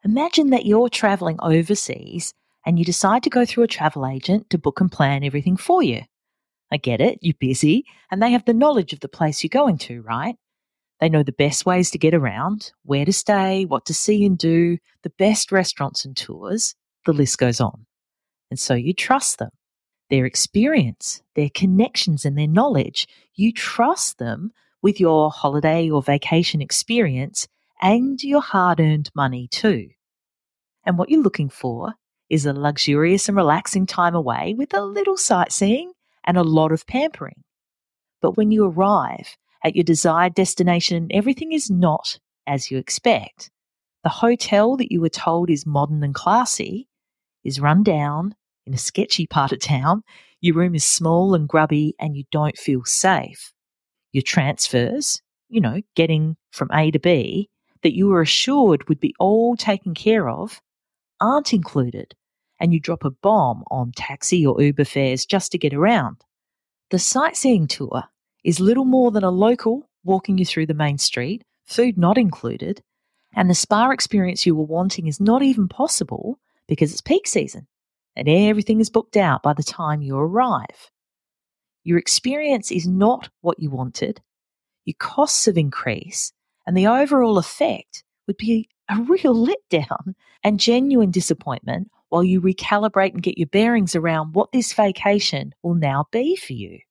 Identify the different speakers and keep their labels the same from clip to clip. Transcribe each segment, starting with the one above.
Speaker 1: Imagine that you're traveling overseas and you decide to go through a travel agent to book and plan everything for you. I get it, you're busy, and they have the knowledge of the place you're going to, right? They know the best ways to get around, where to stay, what to see and do, the best restaurants and tours. The list goes on. And so you trust them. Their experience, their connections and their knowledge, you trust them with your holiday or vacation experience and your hard-earned money too. And what you're looking for is a luxurious and relaxing time away with a little sightseeing and a lot of pampering. But when you arrive at your desired destination, everything is not as you expect. The hotel that you were told is modern and classy is run down in a sketchy part of town. Your room is small and grubby and you don't feel safe. Your transfers, getting from A to B, that you were assured would be all taken care of, aren't included, and you drop a bomb on taxi or Uber fares just to get around. The sightseeing tour is little more than a local walking you through the main street, food not included, and the spa experience you were wanting is not even possible because it's peak season and everything is booked out by the time you arrive. Your experience is not what you wanted, your costs have increased, and the overall effect would be a real letdown and genuine disappointment while you recalibrate and get your bearings around what this vacation will now be for you.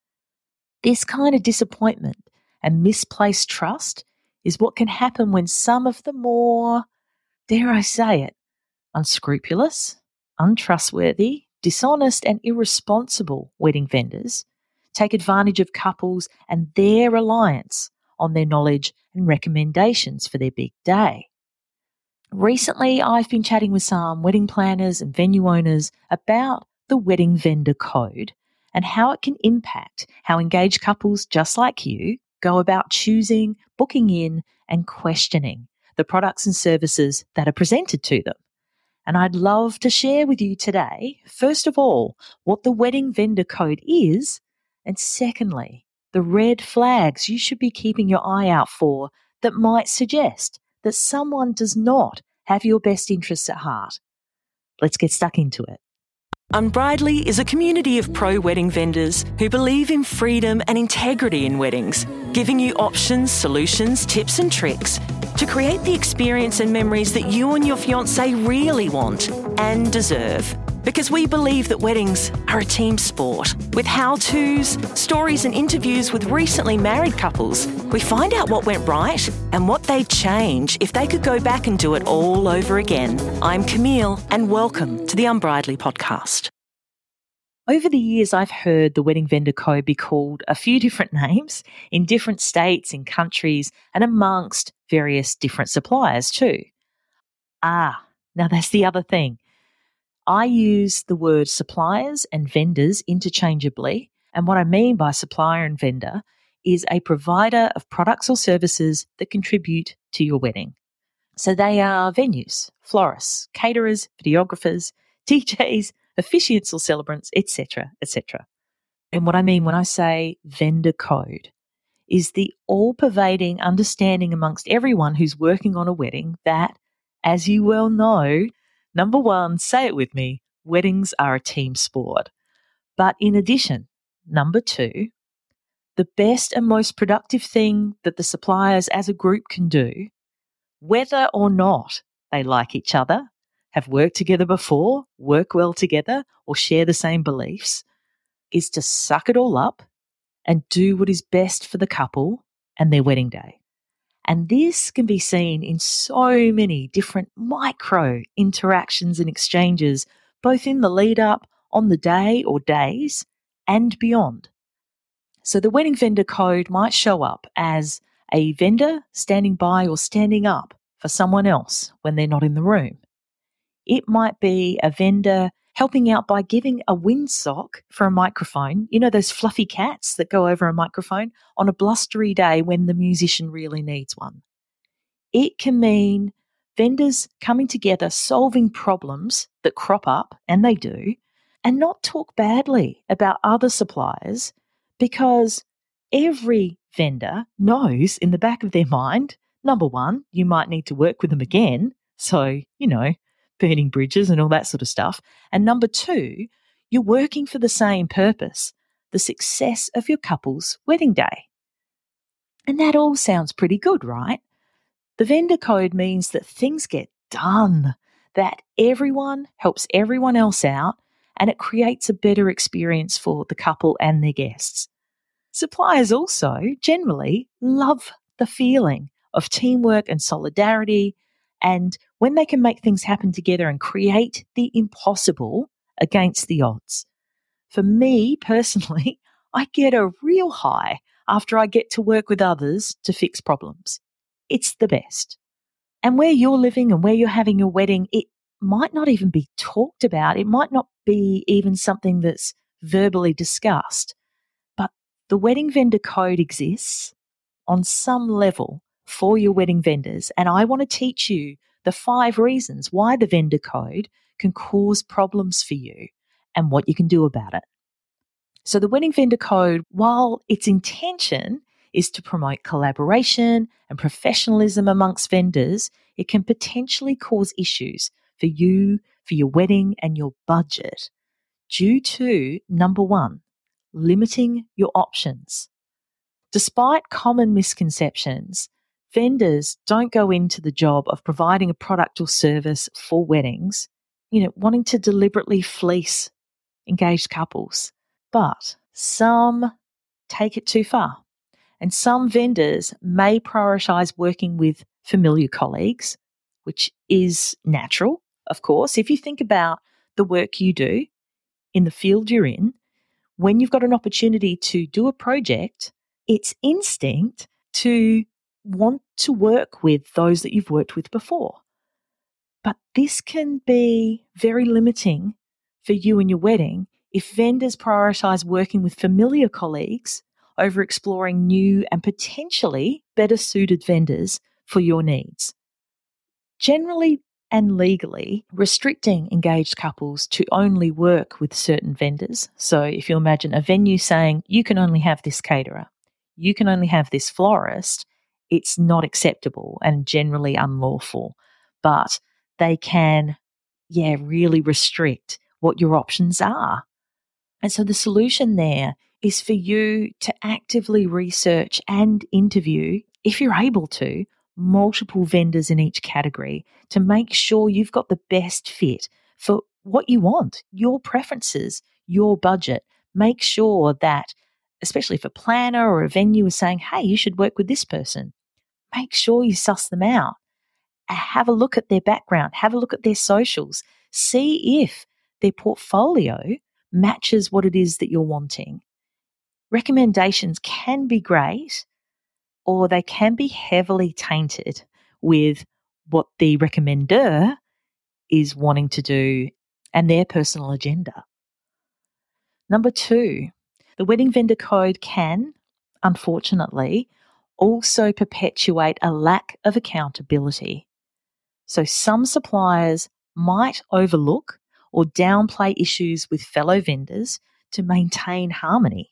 Speaker 1: This kind of disappointment and misplaced trust is what can happen when some of the more, dare I say it, unscrupulous, untrustworthy, dishonest and irresponsible wedding vendors take advantage of couples and their reliance on their knowledge and recommendations for their big day. Recently, I've been chatting with some wedding planners and venue owners about the Wedding Vendor Code and how it can impact how engaged couples just like you go about choosing, booking in, and questioning the products and services that are presented to them. And I'd love to share with you today, first of all, what the Wedding Vendor Code is, and secondly, the red flags you should be keeping your eye out for that might suggest that someone does not have your best interests at heart. Let's get stuck into it.
Speaker 2: Unbridely is a community of pro-wedding vendors who believe in freedom and integrity in weddings, giving you options, solutions, tips and tricks to create the experience and memories that you and your fiancé really want and deserve. Because we believe that weddings are a team sport. With how-tos, stories and interviews with recently married couples, we find out what went right and what they'd change if they could go back and do it all over again. I'm Camille and welcome to the Unbridely podcast.
Speaker 1: Over the years, I've heard the Wedding Vendor Code be called a few different names in different states, in countries, and amongst various different suppliers too. Now that's the other thing. I use the word suppliers and vendors interchangeably, and what I mean by supplier and vendor is a provider of products or services that contribute to your wedding. So they are venues, florists, caterers, videographers, DJs, officiants or celebrants, etc., etc. And what I mean when I say vendor code is the all-pervading understanding amongst everyone who's working on a wedding that, as you well know, number one, say it with me, weddings are a team sport. But in addition, number two, the best and most productive thing that the suppliers as a group can do, whether or not they like each other, have worked together before, work well together, or share the same beliefs, is to suck it all up and do what is best for the couple and their wedding day. And this can be seen in so many different micro interactions and exchanges, both in the lead up, on the day or days, and beyond. So the Wedding Vendor Code might show up as a vendor standing by or standing up for someone else when they're not in the room. It might be a vendor helping out by giving a windsock for a microphone, those fluffy cats that go over a microphone on a blustery day when the musician really needs one. It can mean vendors coming together, solving problems that crop up, and they do, and not talk badly about other suppliers, because every vendor knows in the back of their mind, number one, you might need to work with them again, So, burning bridges and all that sort of stuff. And number 2, you're working for the same purpose, the success of your couple's wedding day. And that all sounds pretty good, right? The vendor code means that things get done, that everyone helps everyone else out, and it creates a better experience for the couple and their guests. Suppliers also generally love the feeling of teamwork and solidarity, and when they can make things happen together and create the impossible against the odds. For me personally, I get a real high after I get to work with others to fix problems. It's the best. And where you're living and where you're having your wedding, it might not even be talked about. It might not be even something that's verbally discussed. But the wedding vendor code exists on some level for your wedding vendors. And I want to teach you the 5 reasons why the vendor code can cause problems for you and what you can do about it. So the wedding vendor code, while its intention is to promote collaboration and professionalism amongst vendors, it can potentially cause issues for you, for your wedding and your budget due to, number 1, limiting your options. Despite common misconceptions, vendors don't go into the job of providing a product or service for weddings, wanting to deliberately fleece engaged couples. But some take it too far. And some vendors may prioritise working with familiar colleagues, which is natural, of course. If you think about the work you do in the field you're in, when you've got an opportunity to do a project, it's instinct to want to work with those that you've worked with before. But this can be very limiting for you and your wedding if vendors prioritise working with familiar colleagues over exploring new and potentially better suited vendors for your needs. Generally and legally, restricting engaged couples to only work with certain vendors. So if you imagine a venue saying you can only have this caterer, you can only have this florist, it's not acceptable and generally unlawful. But they can, really restrict what your options are. And so the solution there is for you to actively research and interview, if you're able to, multiple vendors in each category to make sure you've got the best fit for what you want, your preferences, your budget. Make sure that, especially if a planner or a venue is saying, hey, you should work with this person, make sure you suss them out. Have a look at their background, have a look at their socials, see if their portfolio matches what it is that you're wanting. Recommendations can be great, or they can be heavily tainted with what the recommender is wanting to do and their personal agenda. Number 2, the wedding vendor code can, unfortunately, also perpetuate a lack of accountability. So some suppliers might overlook or downplay issues with fellow vendors to maintain harmony.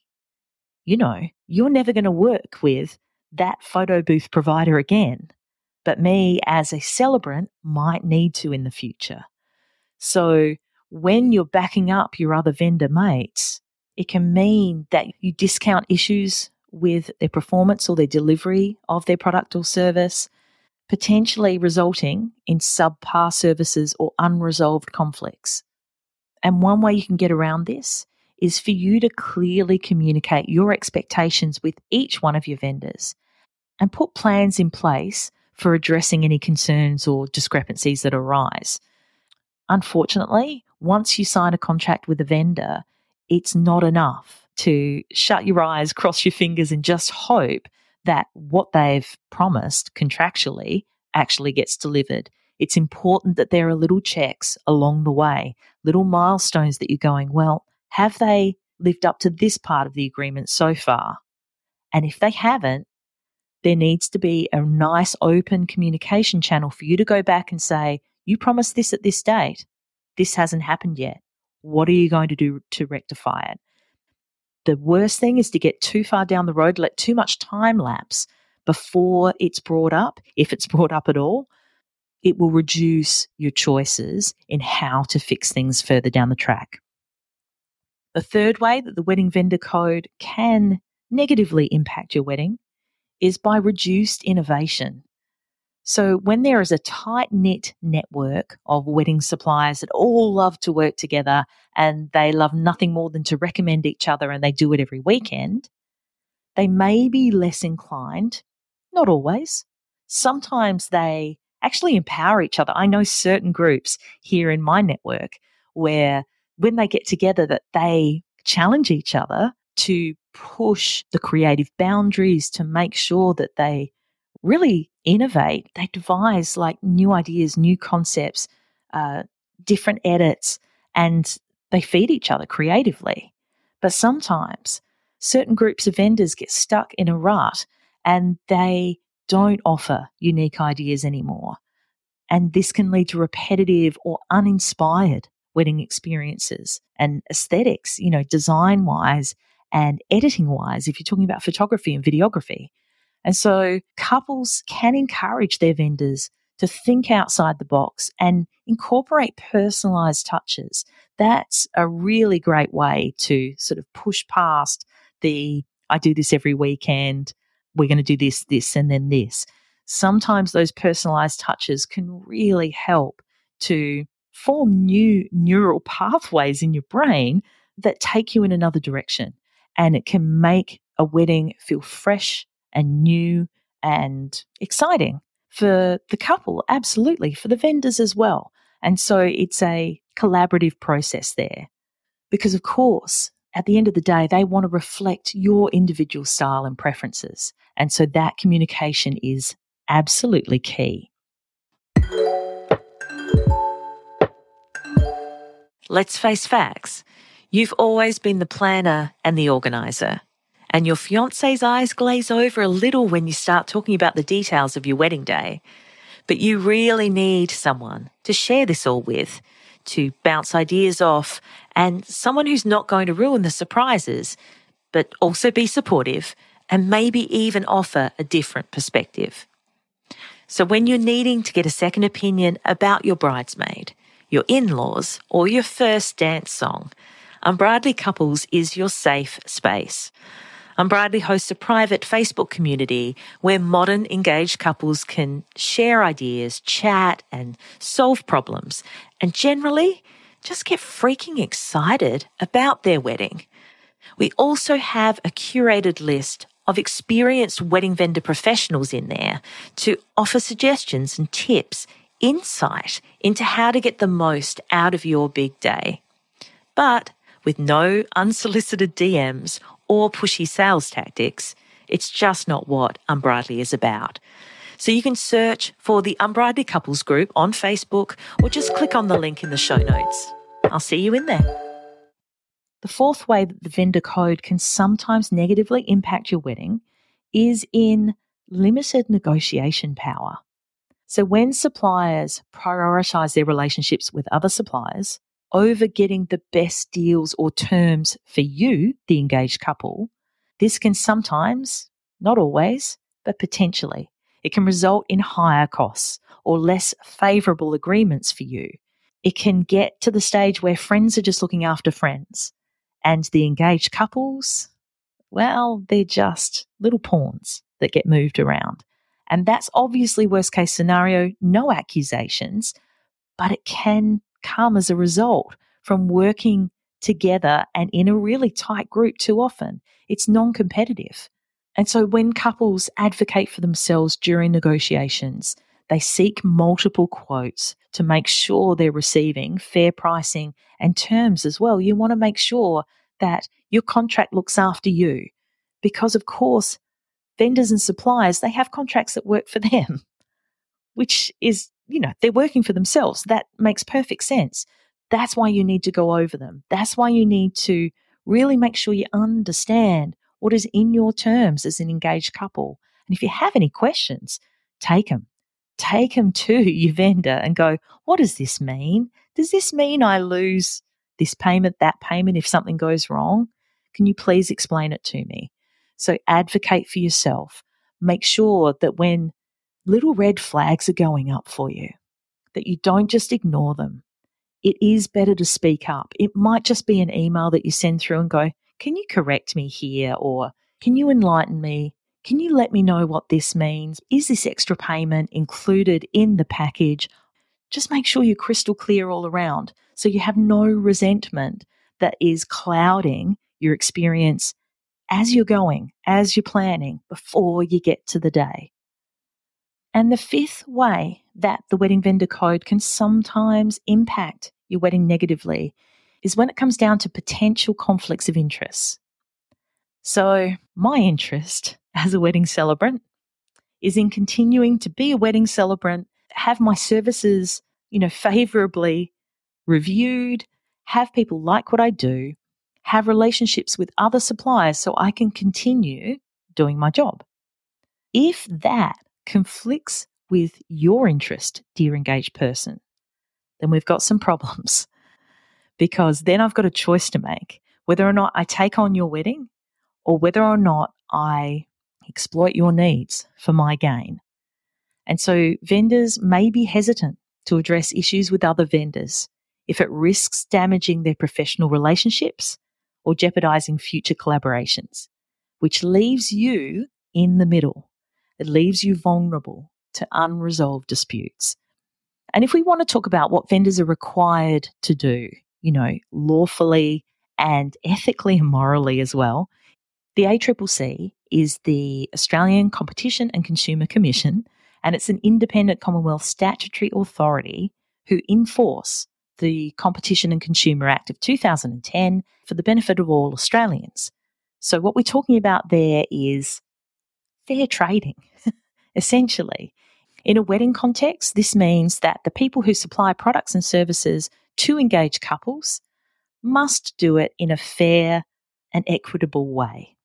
Speaker 1: You're never going to work with that photo booth provider again, but me as a celebrant might need to in the future. So when you're backing up your other vendor mates, it can mean that you discount issues with their performance or their delivery of their product or service, potentially resulting in subpar services or unresolved conflicts. And one way you can get around this is for you to clearly communicate your expectations with each one of your vendors and put plans in place for addressing any concerns or discrepancies that arise. Unfortunately, once you sign a contract with a vendor, it's not enough to shut your eyes, cross your fingers, and just hope that what they've promised contractually actually gets delivered. It's important that there are little checks along the way, little milestones that you're going, well, have they lived up to this part of the agreement so far? And if they haven't, there needs to be a nice open communication channel for you to go back and say, you promised this at this date. This hasn't happened yet. What are you going to do to rectify it? The worst thing is to get too far down the road, let too much time lapse before it's brought up, if it's brought up at all. it will reduce your choices in how to fix things further down the track. The third way that the wedding vendor code can negatively impact your wedding is by reduced innovation. So when there is a tight-knit network of wedding suppliers that all love to work together and they love nothing more than to recommend each other and they do it every weekend, they may be less inclined, not always. Sometimes they actually empower each other. I know certain groups here in my network where when they get together that they challenge each other to push the creative boundaries, to make sure that they really innovate. They devise like new ideas, new concepts, different edits, and they feed each other creatively. But sometimes certain groups of vendors get stuck in a rut and they don't offer unique ideas anymore. And this can lead to repetitive or uninspired wedding experiences and aesthetics, design-wise and editing-wise, if you're talking about photography and videography. And so couples can encourage their vendors to think outside the box and incorporate personalized touches. That's a really great way to sort of push past I do this every weekend, we're going to do this, and then this. Sometimes those personalized touches can really help to form new neural pathways in your brain that take you in another direction. And it can make a wedding feel fresh and new and exciting for the couple, absolutely, for the vendors as well. And so it's a collaborative process there because, of course, at the end of the day, they want to reflect your individual style and preferences. And so that communication is absolutely key.
Speaker 2: Let's face facts. You've always been the planner and the organiser. And your fiancé's eyes glaze over a little when you start talking about the details of your wedding day. But you really need someone to share this all with, to bounce ideas off, and someone who's not going to ruin the surprises, but also be supportive and maybe even offer a different perspective. So when you're needing to get a second opinion about your bridesmaid, your in-laws, or your first dance song, Unbridely Couples is your safe space. Unbridely hosts a private Facebook community where modern engaged couples can share ideas, chat, and solve problems, and generally just get freaking excited about their wedding. We also have a curated list of experienced wedding vendor professionals in there to offer suggestions and tips, insight into how to get the most out of your big day. But with no unsolicited DMs or pushy sales tactics, it's just not what Unbridely is about. So you can search for the Unbridely Couples group on Facebook or just click on the link in the show notes. I'll see you in there.
Speaker 1: The fourth way that the vendor code can sometimes negatively impact your wedding is in limited negotiation power. So when suppliers prioritize their relationships with other suppliers over getting the best deals or terms for you, the engaged couple, this can sometimes, not always, but potentially, it can result in higher costs or less favourable agreements for you. It can get to the stage where friends are just looking after friends and the engaged couples, well, they're just little pawns that get moved around. And that's obviously worst case scenario, no accusations, but it can come as a result from working together and in a really tight group too often. It's non-competitive. And so when couples advocate for themselves during negotiations, they seek multiple quotes to make sure they're receiving fair pricing and terms as well. You want to make sure that your contract looks after you because, of course, vendors and suppliers, they have contracts that work for them, which is, they're working for themselves. That makes perfect sense. That's why you need to go over them. That's why you need to really make sure you understand what is in your terms as an engaged couple. And if you have any questions, take them. Take them to your vendor and go, what does this mean? Does this mean I lose this payment, that payment if something goes wrong? Can you please explain it to me? So advocate for yourself. Make sure that when little red flags are going up for you, that you don't just ignore them. It is better to speak up. It might just be an email that you send through and go, can you correct me here? Or can you enlighten me? Can you let me know what this means? Is this extra payment included in the package? Just make sure you're crystal clear all around so you have no resentment that is clouding your experience as you're going, as you're planning, before you get to the day. And the fifth way that the wedding vendor code can sometimes impact your wedding negatively is when it comes down to potential conflicts of interest. So my interest as a wedding celebrant is in continuing to be a wedding celebrant, have my services, favorably reviewed, have people like what I do, have relationships with other suppliers so I can continue doing my job. If that conflicts with your interest, dear engaged person, then we've got some problems, because then I've got a choice to make whether or not I take on your wedding or whether or not I exploit your needs for my gain. And so vendors may be hesitant to address issues with other vendors if it risks damaging their professional relationships or jeopardizing future collaborations, which leaves you in the middle. It leaves you vulnerable to unresolved disputes. And if we want to talk about what vendors are required to do, lawfully and ethically and morally as well, the ACCC is the Australian Competition and Consumer Commission, and it's an independent Commonwealth statutory authority who enforce the Competition and Consumer Act of 2010 for the benefit of all Australians. So what we're talking about there is fair trading, essentially. In a wedding context, this means that the people who supply products and services to engaged couples must do it in a fair and equitable way.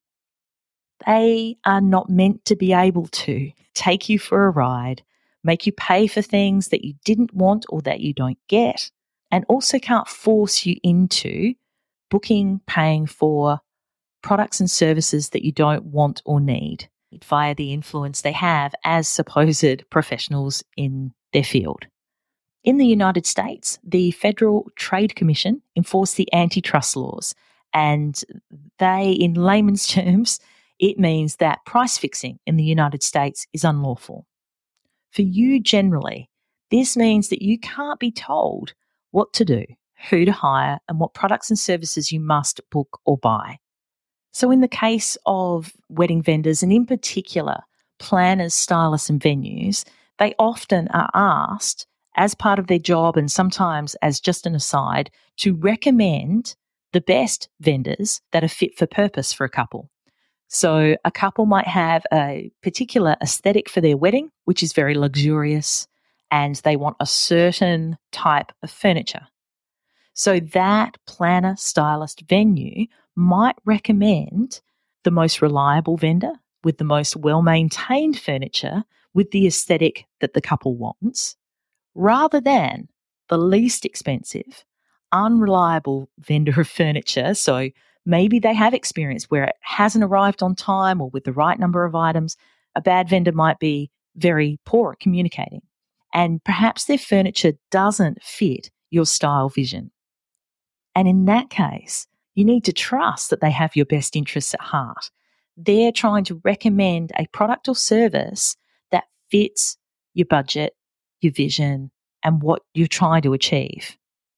Speaker 1: They are not meant to be able to take you for a ride, make you pay for things that you didn't want or that you don't get, and also can't force you into booking, paying for products and services that you don't want or need via the influence they have as supposed professionals in their field. In the United States, the Federal Trade Commission enforce the antitrust laws, and they, in layman's terms, it means that price fixing in the United States is unlawful. For you generally, this means that you can't be told what to do, who to hire, and what products and services you must book or buy. So in the case of wedding vendors, and in particular planners, stylists and venues, they often are asked as part of their job, and sometimes as just an aside, to recommend the best vendors that are fit for purpose for a couple. So a couple might have a particular aesthetic for their wedding, which is very luxurious, and they want a certain type of furniture. So that planner, stylist, venue might recommend the most reliable vendor with the most well-maintained furniture with the aesthetic that the couple wants, rather than the least expensive, unreliable vendor of furniture. So maybe they have experience where it hasn't arrived on time or with the right number of items. A bad vendor might be very poor at communicating, and perhaps their furniture doesn't fit your style vision. And in that case, you need to trust that they have your best interests at heart. They're trying to recommend a product or service that fits your budget, your vision, and what you're trying to achieve.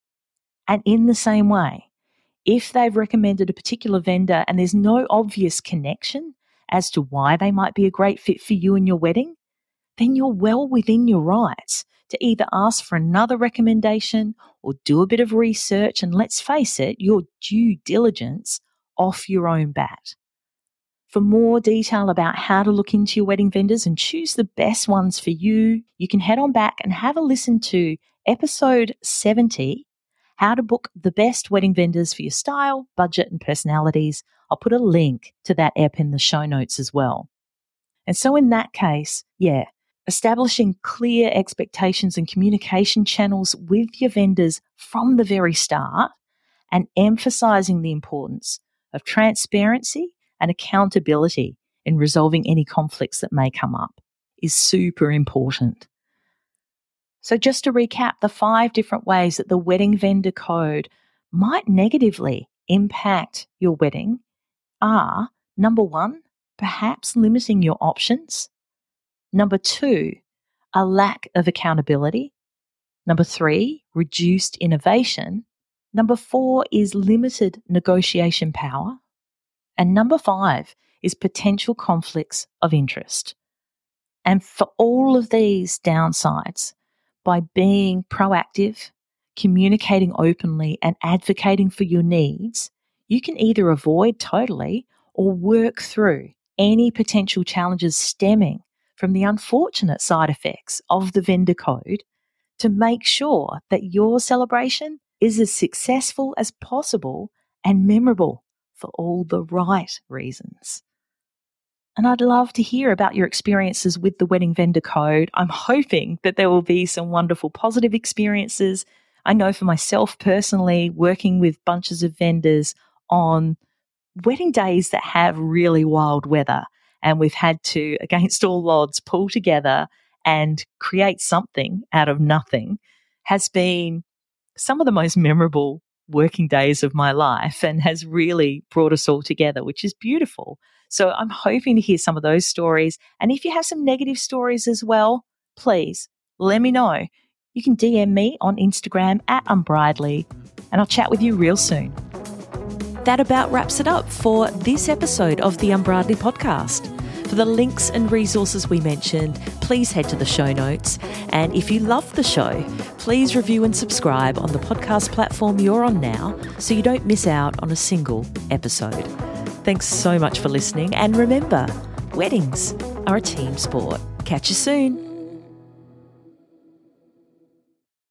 Speaker 1: And in the same way, if they've recommended a particular vendor and there's no obvious connection as to why they might be a great fit for you and your wedding, then you're well within your rights to either ask for another recommendation or do a bit of research and, let's face it, your due diligence off your own bat. For more detail about how to look into your wedding vendors and choose the best ones for you, you can head on back and have a listen to episode 70, How to Book the Best Wedding Vendors for Your Style, Budget and Personalities. I'll put a link to that ep in the show notes as well. And so in that case, establishing clear expectations and communication channels with your vendors from the very start and emphasizing the importance of transparency and accountability in resolving any conflicts that may come up is super important. So just to recap, the 5 different ways that the wedding vendor code might negatively impact your wedding are: number 1, perhaps limiting your options. Number 2, a lack of accountability. Number 3, reduced innovation. Number 4 is limited negotiation power. And number 5 is potential conflicts of interest. And for all of these downsides, by being proactive, communicating openly, and advocating for your needs, you can either avoid totally or work through any potential challenges stemming from the unfortunate side effects of the vendor code to make sure that your celebration is as successful as possible and memorable for all the right reasons. And I'd love to hear about your experiences with the wedding vendor code. I'm hoping that there will be some wonderful positive experiences. I know for myself personally, working with bunches of vendors on wedding days that have really wild weather, and we've had to, against all odds, pull together and create something out of nothing, has been some of the most memorable working days of my life and has really brought us all together, which is beautiful. So I'm hoping to hear some of those stories. And if you have some negative stories as well, please let me know. You can DM me on Instagram @Unbridely, and I'll chat with you real soon. That about wraps it up for this episode of the Unbridely podcast. For the links and resources we mentioned, please head to the show notes. And if you love the show, please review and subscribe on the podcast platform you're on now so you don't miss out on a single episode. Thanks so much for listening. And remember, weddings are a team sport. Catch you soon.